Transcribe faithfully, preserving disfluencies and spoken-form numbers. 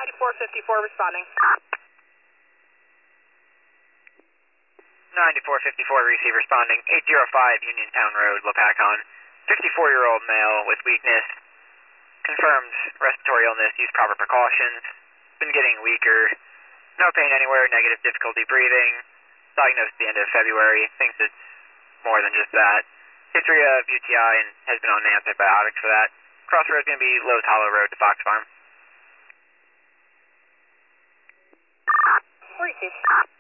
ninety-four fifty-four responding. ninety-four fifty-four receive responding. eight oh five Uniontown Road, Lopakon. fifty-four-year-old male with weakness. Confirmed respiratory illness. Use proper precautions. Been getting weaker. No pain anywhere. Negative difficulty breathing. Diagnosed at the end of February. Thinks it's more than just that. History of U T I and has been on antibiotics for that. Crossroads going to be Lowe's Hollow Road to Fox Farm. Receive.